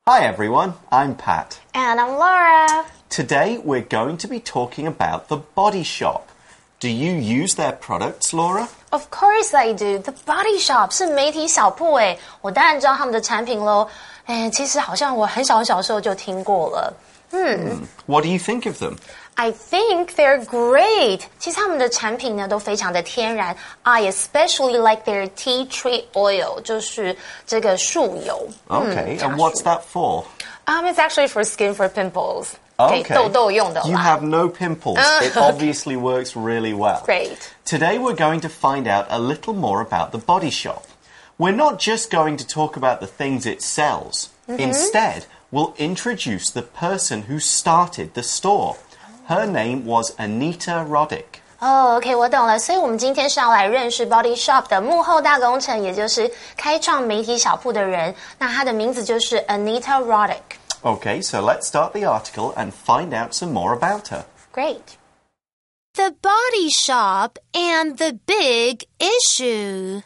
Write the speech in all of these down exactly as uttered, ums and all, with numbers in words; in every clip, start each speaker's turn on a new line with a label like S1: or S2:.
S1: Hi everyone, I'm Pat.
S2: And I'm Laura.
S1: Today we're going to be talking about The Body Shop. Do you use their products, Laura?
S2: Of course I do. The Body Shop 是媒体小铺诶，我当然知道他们的产品咯。诶，其实好像我很小很小时候就听过了。嗯
S1: What do you think of them?
S2: I think they're great. 其实他们的产品呢都非常的天然。I especially like their tea tree oil, 就是这个树油。
S1: Okay,
S2: 嗯
S1: and what's that for?
S2: Um, it's actually for skin for pimples.
S1: Okay.
S2: 给痘痘用的啦。
S1: You have no pimples. It obviously works really well.
S2: Great.
S1: Today we're going to find out a little more about The Body Shop. We're not just going to talk about the things it sells. Mm-hmm. Instead, we'll introduce the person who started the store. Her name was Anita Roddick.
S2: 哦、oh, ，OK， 我懂了。所以我们今天是要来认识 Body Shop 的幕后大功臣，也就是开创媒体小铺的人。那她的名字就是 Anita Roddick.
S1: Okay, so let's start the article and find out some more about her.
S2: Great.
S3: The Body Shop and the Big Issue.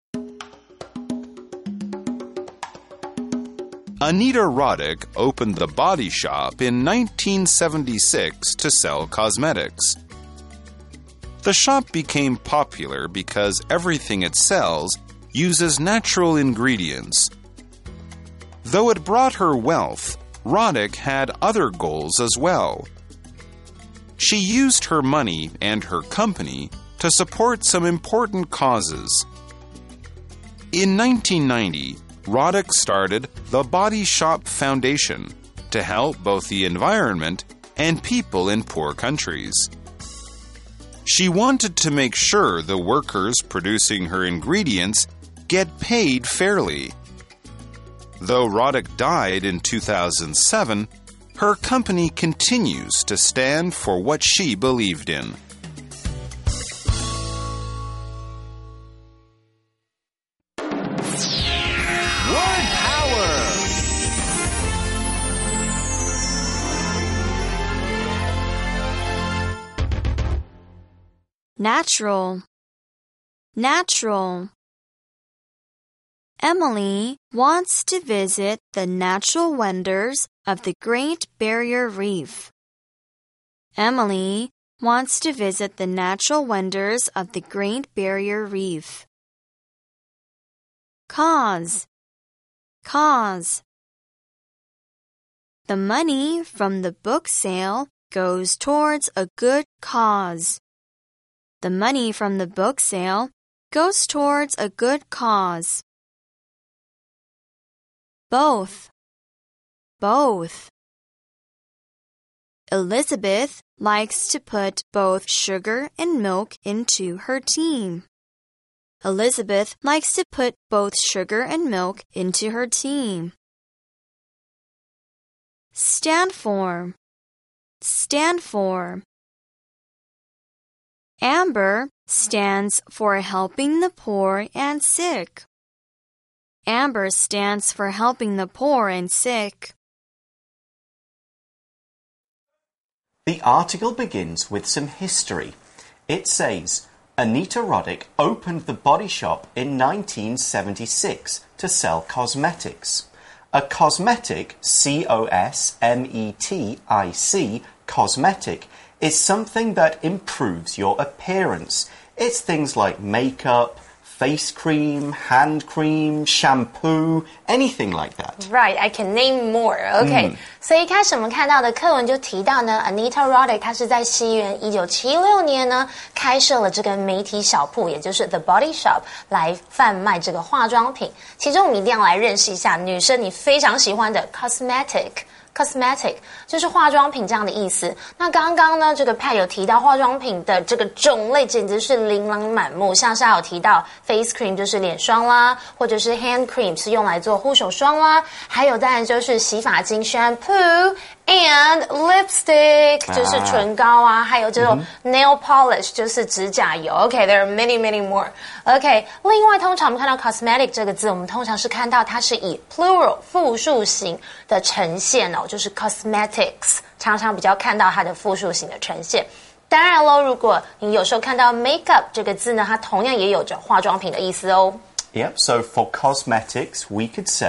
S4: Anita Roddick opened the Body Shop in nineteen seventy-six to sell cosmetics. The shop became popular because everything it sells uses natural ingredients. Though it brought her wealth, Roddick had other goals as well. She used her money and her company to support some important causes. In nineteen ninety, Roddick started the Body Shop Foundation to help both the environment and people in poor countries. She wanted to make sure the workers producing her ingredients get paid fairly. Though Roddick died in two thousand seven, her company continues to stand for what she believed in.
S1: Word power!
S3: Natural. Natural. Emily wants to visit the natural wonders of the Great Barrier Reef. Emily wants to visit the natural wonders of the Great Barrier Reef. Cause. Cause. The money from the book sale goes towards a good cause. The money from the book sale goes towards a good cause. Both. Both. Elizabeth likes to put both sugar and milk into her tea. Elizabeth likes to put both sugar and milk into her tea. Stand for. Stand for. Amber stands for helping the poor and sick. Amber stands for helping the poor and sick.
S1: The article begins with some history. It says, Anita Roddick opened the Body Shop in nineteen seventy-six to sell cosmetics. A cosmetic, C O S M E T I C, cosmetic, is something that improves your appearance. It's things like makeup, face cream, hand cream, shampoo, anything like that.
S2: Right, I can name more. Okay,、嗯、所以一开始我们看到的课文就提到呢 Anita Roddick 她是在西元一九七六年呢开设了这个媒体小铺，也就是 The Body Shop 来贩卖这个化妆品。其中我们一定要来认识一下女生你非常喜欢的 cosmetic。Cosmetic 就是化妆品这样的意思。那刚刚呢，这个 Pat 有提到化妆品的这个种类简直是琳琅满目，像是有提到 face cream 就是脸霜啦，或者是 hand cream 是用来做护手霜啦，还有当然就是洗发精 shampoo and lipstick 就是唇膏啊，还有这种 nail polish 就是指甲油。Okay, there are many, many more. Okay, 另外通常我们看到 cosmetic 这个字，我们通常是看到它是以 plural 复数型的呈现哦。就是 cosmetics 常常比较看到它的复数型的呈现。当然咯，如果你有时候看到 makeup 这个字呢，它同样也有着化妆品的意思哦。
S1: Yep, so for cosmetics, we could say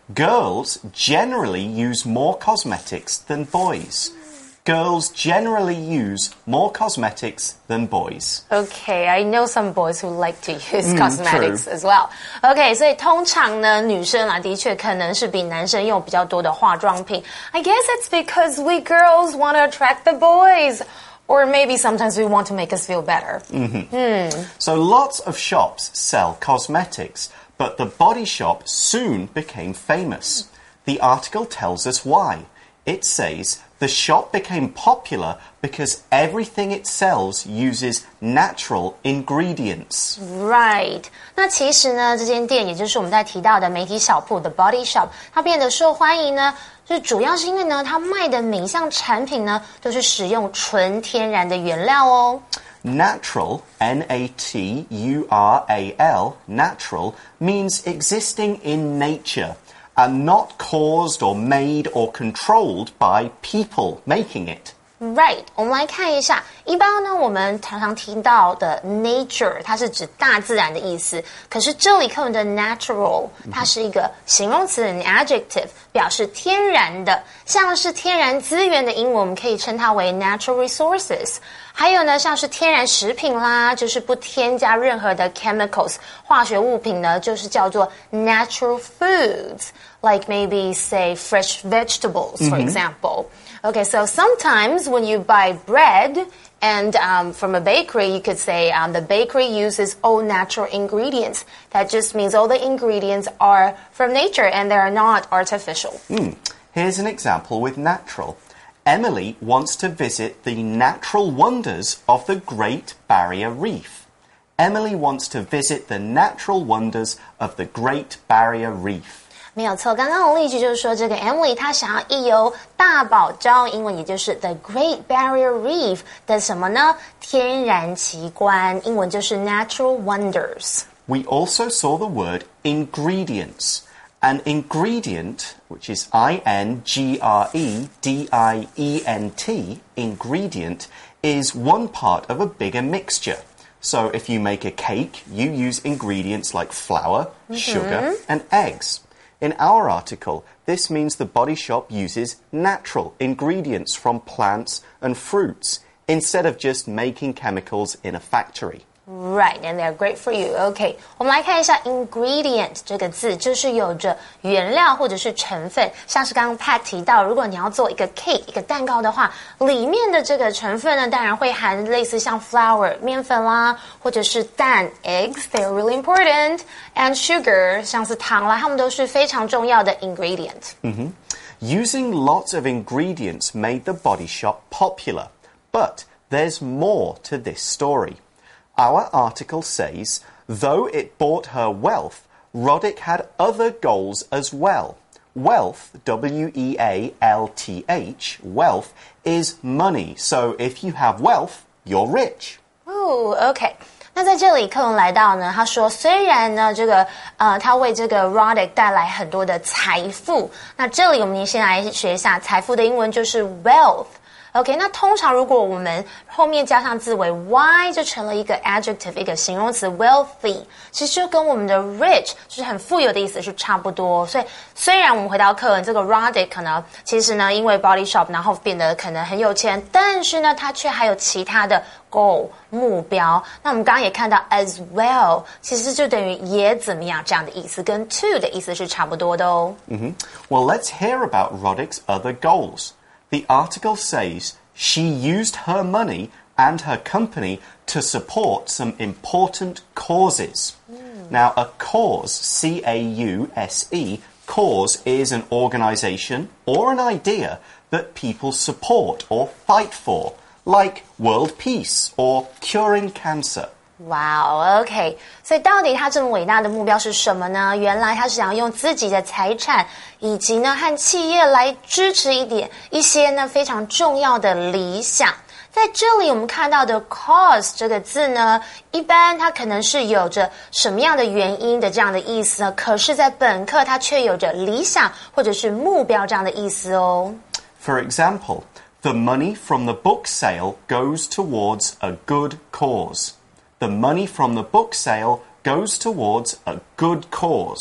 S1: Girls generally use more cosmetics than boys. Girls generally use more cosmetics than boys.
S2: Okay, I know some boys who like to use cosmetics
S1: true.
S2: as well. Okay, 所以通常呢，女生啊，的确可能是比男生用比较多的化妆品。I guess it's because we girls want to attract the boys. Or maybe sometimes we want to make us feel better.
S1: Mm-hmm.
S2: Hmm.
S1: So lots of shops sell cosmetics, but the Body Shop soon became famous. The article tells us why. It says the shop became popular because everything it sells uses natural ingredients.
S2: Right. 那其实呢，这间店也就是我们在提到的媒体小铺 The Body Shop， 它变得受欢迎呢，就主要是因为呢，它卖的每一项产品呢，都是使用纯天然的原料哦。
S1: Natural, N A T U R A L, natural, means existing in nature and not caused or made or controlled by people making it.
S2: Right， 我们来看一下，一般呢，我们常常听到的 nature， 它是指大自然的意思。可是这里课文的 natural， 它是一个形容词 an adjective， 表示天然的，像是天然资源的英文，我们可以称它为 natural resources。还有呢，像是天然食品啦，就是不添加任何的 chemicals， 化学物品呢，就是叫做 natural foods，like maybe say fresh vegetables, for example. Okay, so sometimes when you buy bread and um, from a bakery, you could say um, the bakery uses all natural ingredients. That just means all the ingredients are from nature and they are not artificial.
S1: Mm. Here's an example with natural. Emily wants to visit the natural wonders of the Great Barrier Reef. Emily wants to visit the natural wonders of the Great Barrier Reef.
S2: 没有错，刚刚的例句就是说，这个 Emily 她想要一游大堡礁，英文也就是 The Great Barrier Reef 的什么呢？天然奇观，英文就是 Natural Wonders.
S1: We also saw the word ingredients. An ingredient, which is I N G R E D I E N T, ingredient, is one part of a bigger mixture. So if you make a cake, you use ingredients like flour, mm-hmm. sugar, and eggs. In our article, this means the Body Shop uses natural ingredients from plants and fruits instead of just making chemicals in a factory.
S2: Right, and they're great for you. Okay, 我们来看一下 ingredient 这个字，就是有着原料或者是成分，像是刚刚 Pat 提到，如果你要做一个 cake 一个蛋糕的话，里面的这个成分呢，当然会含类似像 flour 面粉啦，或者是蛋 eggs, they're really important, and sugar 像是糖啦，它们都是非常重要的 ingredient.
S1: Mm-hmm. Using lots of ingredients made the Body Shop popular, but there's more to this story. Our article says, though it brought her wealth, Roddick had other goals as well. Wealth, W E A L T H, wealth is money. So if you have wealth, you're rich.
S2: Oh, okay. 那在这里，课文来到呢，他说，虽然呢，这个呃，他为这个 Roddick 带来很多的财富。那这里我们先来学一下财富的英文，就是 wealth。OK， 那通常如果我们后面加上字尾 y， 就成了一个 adjective， 一个形容词 wealthy， 其实就跟我们的 rich 就是很富有的意思是差不多。所以虽然我们回到课文，这个 Roddick 呢，其实呢因为 Body Shop 然后变得可能很有钱，但是呢他却还有其他的 goal 目标。那我们刚刚也看到 as well， 其实就等于也怎么样这样的意思，跟 to 的意思是差不多的哦。
S1: Mm-hmm. Well, let's hear about Roddick's other goals. The article says she used her money and her company to support some important causes. Mm. Now, a cause, C A U S E, cause is an organization or an idea that people support or fight for, like world peace or curing cancer.
S2: Wow, OK. 所以到底他这么伟大的目标是什么呢？原来他是想用自己的财产以及呢和企业来支持一点一些呢非常重要的理想。在这里我们看到的 cause 这个字呢，一般它可能是有着什么样的原因的这样的意思呢？可是在本课它却有着理想或者是目标这样的意思哦。
S1: For example, the money from the book sale goes towards a good cause.The money from the book sale goes towards a good cause.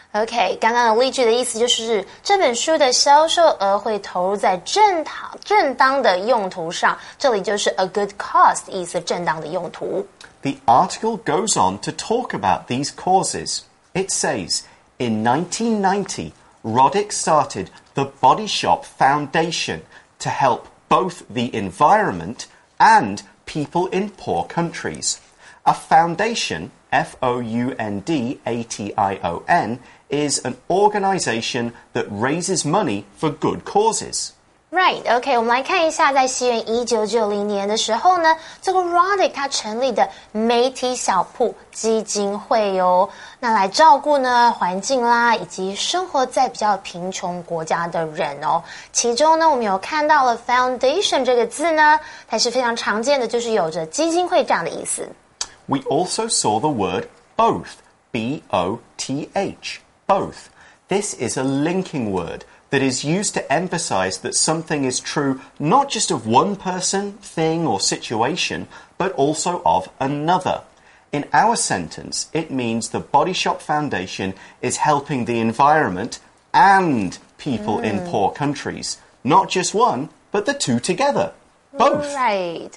S2: OK， 刚刚的例句的意思就是这本书的销售额会投入在正当正当的用途上，这里就是 a good cause 的意思，正当的用途。
S1: The article goes on to talk about these causes. It says, in nineteen ninety, Roddick started the Body Shop Foundation to help both the environment and people in poor countries. A foundation, F O U N D A T I O N, is an organization that raises money for good causes.
S2: Right, OK， 我们来看一下，在西元一九九零年的时候呢，这个 Roddick 他成立的媒体小铺基金会哟，那来照顾呢环境啦，以及生活在比较贫穷国家的人哦。其中呢，我们有看到了 foundation 这个字呢，它是非常常见的，就是有着基金会这样的意思。
S1: We also saw the word both, B O T H, both. This is a linking word that is used to emphasize that something is true not just of one person, thing, or situation, but also of another. In our sentence, it means the Body Shop Foundation is helping the environment and people mm. in poor countries. Not just one, but the two together. Both.
S2: Right,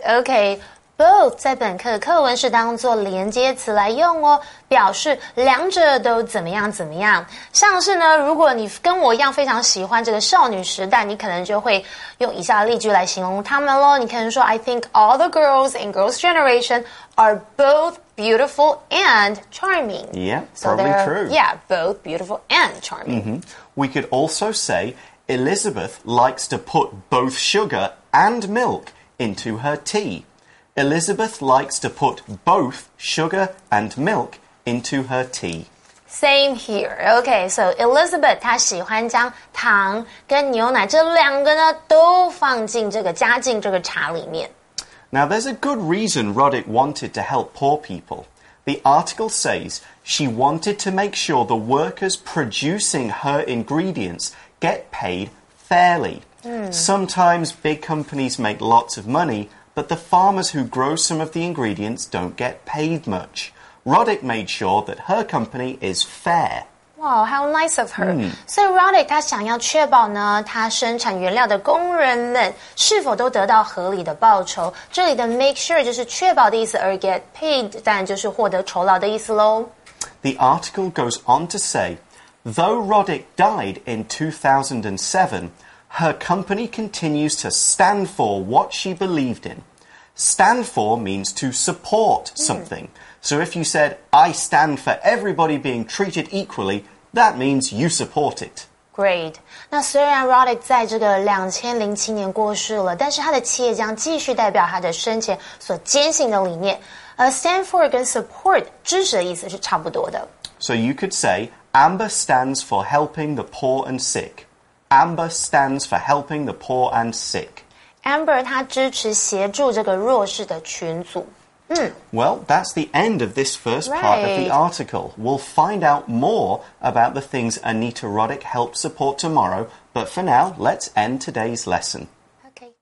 S2: OK.Both 在本课课文是当作连接词来用哦，表示两者都怎么样怎么样。像是呢，如果你跟我一样非常喜欢这个少女时代，你可能就会用以下例句来形容他们咯。你可能说 I think all the girls in girls' generation are both beautiful and charming.
S1: Yeah,
S2: so
S1: probably true.
S2: Yeah, both beautiful and charming.
S1: Mm-hmm. We could also say Elizabeth likes to put both sugar and milk into her tea.Elizabeth likes to put both sugar and milk into her tea.
S2: Same here. Okay, so Elizabeth 她喜欢将糖跟牛奶这两个呢都放进这个加进这个茶里面。
S1: Now there's a good reason Roddick wanted to help poor people. The article says she wanted to make sure the workers producing her ingredients get paid fairly. Mm. Sometimes big companies make lots of money,But the farmers who grow some of the ingredients don't get paid much. Roddick made sure that her company is fair.
S2: Wow, how nice of her. 嗯、所以 Roddick 他想要确保呢，他生产原料的工人们是否都得到合理的报酬。这里的 make sure 就是确保的意思，而 get paid 当然就是获得酬劳的意思咯。
S1: The article goes on to say, though Roddick died in two thousand seven,Her company continues to stand for what she believed in. Stand for means to support something. Mm. So if you said, I stand for everybody being treated equally, that means you support it.
S2: Great. 那虽然 Roddick 在这个两千零七年过世了，但是他的企业将继续代表他的生前所坚信的理念。而 stand for 跟 support 支持的意思是差不多的。
S1: So you could say, Amber stands for helping the poor and sick.Amber stands for helping the poor and sick.
S2: Amber 她支持协助这个弱势的群组。嗯
S1: Well, that's the end of this first
S2: right.
S1: part of the article. We'll find out more about the things Anita Roddick helped support tomorrow, but for now, let's end today's lesson.
S2: Okay.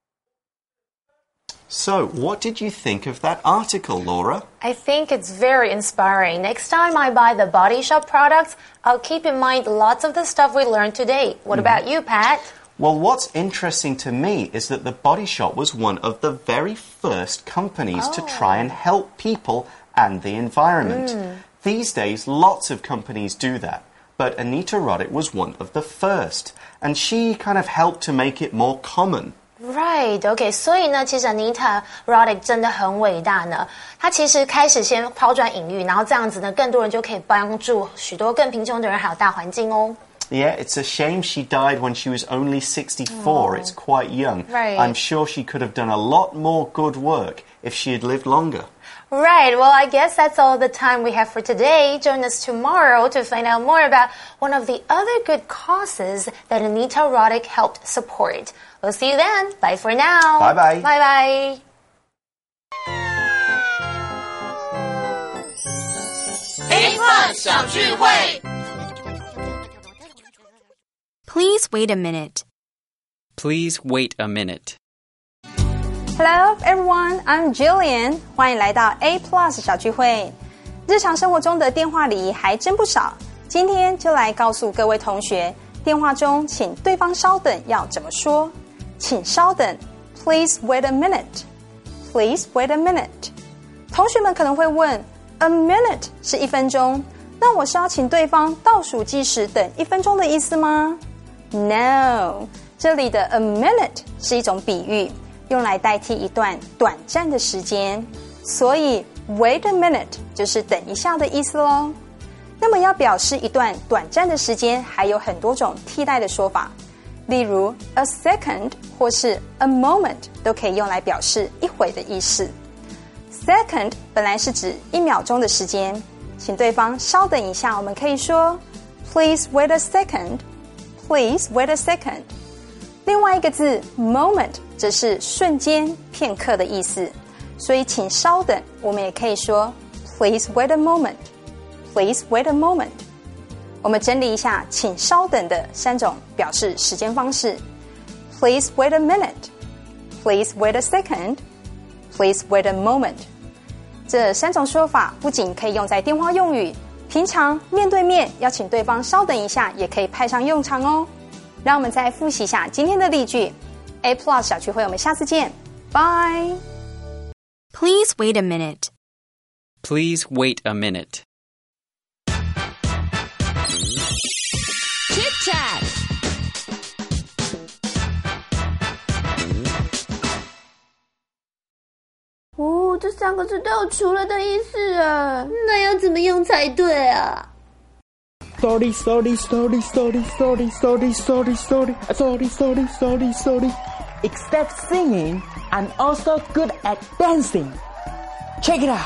S1: So, what did you think of that article, Laura?
S2: I think it's very inspiring. Next time I buy the Body Shop products, I'll keep in mind lots of the stuff we learned today. What mm-hmm. about you, Pat?
S1: Well, what's interesting to me is that the Body Shop was one of the very first companies oh. to try and help people and the environment. Mm. These days, lots of companies do that, but Anita Roddick was one of the first, and she kind of helped to make it more common.Right,
S2: OK, 所以呢，其实 Anita Roddick 真的很伟大呢。她其实开始先抛砖引玉，然后这样子呢，更多人就可以帮助许多更贫穷的人，还有大环境哦。
S1: Yeah, it's a shame she died when she was only sixty-four. Oh. It's quite young.
S2: Right.
S1: I'm sure she could have done a lot more good work if she had lived longer.
S2: Right, well, I guess that's all the time we have for today. Join us tomorrow to find out more about one of the other good causes that Anita Roddick helped support. We'll see you then. Bye for now.
S1: Bye-bye.
S2: Bye-bye.
S5: A Plus 小聚会
S3: Please wait a minute.
S6: Please wait a minute.
S7: Hello, everyone. I'm Jillian. 欢迎来到 A Plus 小聚会。日常生活中的电话礼仪还真不少。 今天就来告诉各位同学，电话中请对方稍等要怎么说。请稍等 Please wait a minute. Please wait a minute. 同学们可能会问 A minute 是一分钟，那我是要请对方倒数计时等一分钟的意思吗？ No， 这里的 a minute 是一种比喻，用来代替一段短暂的时间，所以 wait a minute 就是等一下的意思咯。那么要表示一段短暂的时间，还有很多种替代的说法，例如 a second 或是 a moment 都可以用来表示一会的意思。Second 本来是指一秒钟的时间，请对方稍等一下，我们可以说 Please wait a second. Please wait a second. 另外一个字 moment 则是瞬间、片刻的意思，所以请稍等，我们也可以说 Please wait a moment. Please wait a moment. 我们整理一下请稍等的三种表示时间方式。Please wait a minute. Please wait a second. Please wait a moment. 这三种说法不仅可以用在电话用语，平常面对面要请对方稍等一下也可以派上用场哦。让我们再复习一下今天的例句。 A Plus 小聚会，我们下次见， Bye.
S3: Please wait a minute.
S6: Please wait a minute.
S5: Chit Chat.
S8: 哦，这三个字都有除了的意思啊，那要怎么用才对啊？
S9: Sorry, sorry, sorry, sorry, sorry, sorry, sorry, sorry, sorry, sorry, sorry, sorry. Except singing, I'm also good at dancing. Check it out.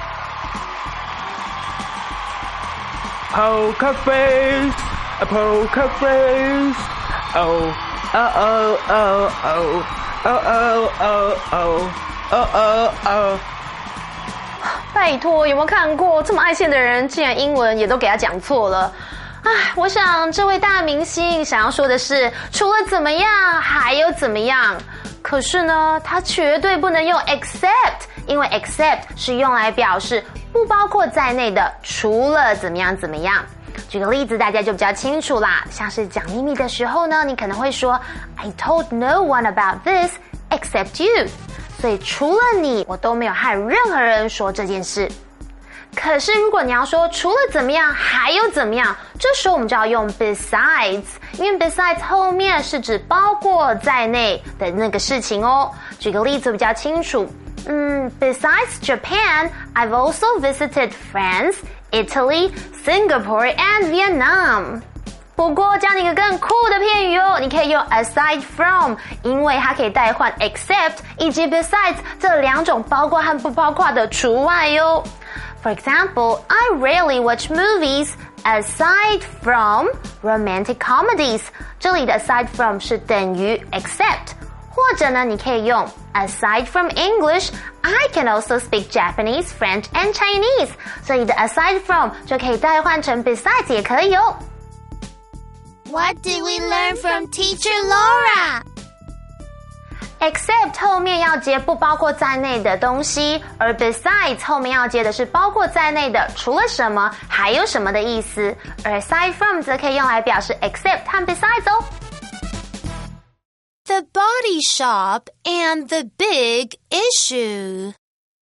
S9: Poker face, a poker face. Oh, oh, oh, oh, oh, oh, oh, oh, oh, oh, oh, oh.
S2: 拜托，有没有看过这么爱现的人，竟然英文也都给他讲错了？唉，我想这位大明星想要说的是，除了怎么样，还有怎么样。可是呢，他绝对不能用 except， 因为 except 是用来表示不包括在内的，除了怎么样怎么样。举个例子，大家就比较清楚啦。像是讲秘密的时候呢，你可能会说 I told no one about this except you。所以除了你，我都没有和任何人说这件事。可是如果你要说除了怎么样还有怎么样，这时候我们就要用 besides， 因为 besides 后面是指包括在内的那个事情哦。举个例子比较清楚，嗯 Besides Japan, I've also visited France, Italy, Singapore and Vietnam。不过教你一个更酷的片语哦，你可以用 aside from， 因为它可以代换 except 以及 besides 这两种包括和不包括的除外哟。For example, I rarely watch movies aside from romantic comedies。这里的 aside from 是等于 except， 或者呢，你可以用 aside from English, I can also speak Japanese, French and Chinese。这里的 aside from 就可以代换成 besides 也可以哦。
S5: What did we learn from Teacher Laura?
S2: Except 后面要接不包括在内的东西，而 besides 后面要接的是包括在内的，除了什么还有什么的意思，而 aside from 则可以用来表示 except 和 besides 哦。
S3: The Body Shop and the Big Issue.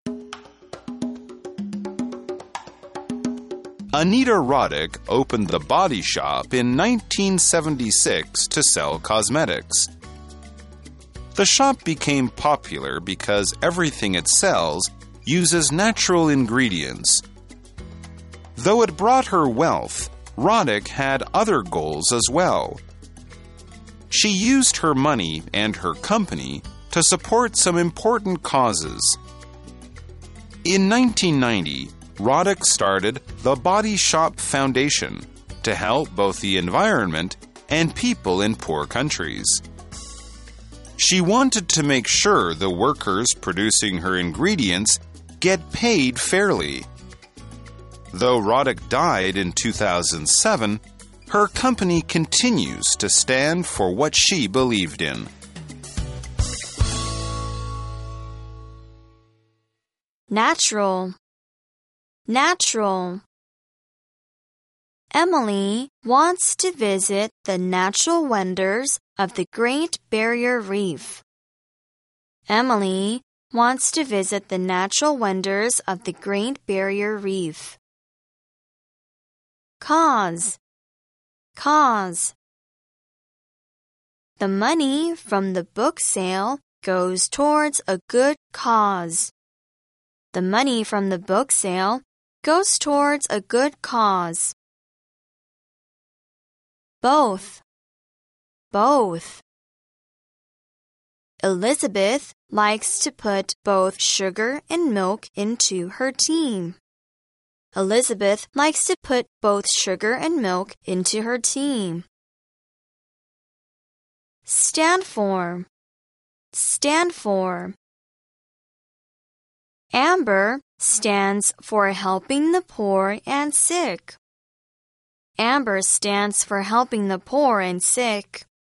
S4: Anita Roddick opened the Body Shop in nineteen seventy-six to sell cosmetics. The shop became popular because everything it sells uses natural ingredients. Though it brought her wealth, Roddick had other goals as well. She used her money and her company to support some important causes. In nineteen ninety, Roddick started the Body Shop Foundation to help both the environment and people in poor countries. She wanted to make sure the workers producing her ingredients get paid fairly. Though Roddick died in two thousand seven, her company continues to stand for what she believed in.
S3: Natural. Natural. Emily wants to visit the natural wonders of the Great Barrier Reef. Emily wants to visit the natural wonders of the Great Barrier Reef. Cause, cause. The money from the book sale goes towards a good cause. The money from the book sale goes towards a good cause. Both, both. Elizabeth likes to put both sugar and milk into her tea. Elizabeth likes to put both sugar and milk into her tea. Stand for, stand for. Amber stands for helping the poor and sick. Amber stands for helping the poor and sick.